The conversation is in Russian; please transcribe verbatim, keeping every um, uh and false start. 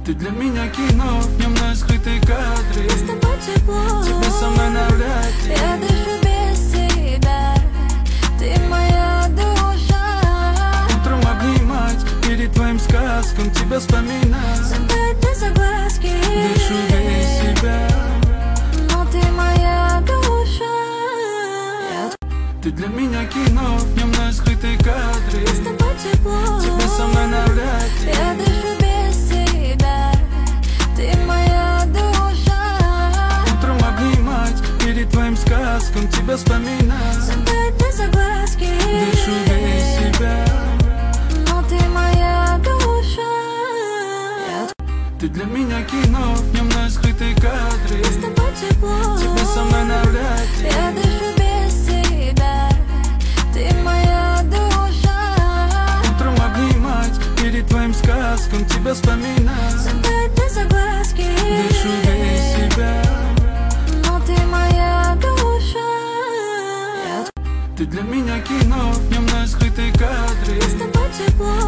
Ты для меня кино, в нем на скрытые кадры. С тобой тепло, тебя со мной навряд ли. Я дышу без тебя, ты моя душа. Утром обнимать, перед твоим сказком тебя вспоминать. Задать на согласки, дышу без себя, но ты моя душа. Ты для меня кино, в нем на скрытые кадры. С тобой тепло, тебя со мной навряд ли. Я дышу без тебя, ты моя душа. Утром обнимать, перед твоим сказком тебя вспоминать. Задать на согласки, дышу без себя, но ты моя душа. Ты для меня кино, в нем на скрытые кадры. С тобой тепло, тебя со мной навряд ли. Я дышу без тебя, ты моя душа. Утром обнимать, перед твоим сказком тебя вспоминать. Задать на согласки, дышу без себя, но ты моя душа. Ты для меня кино, в нем на скрытые кадры. С тобой тепло,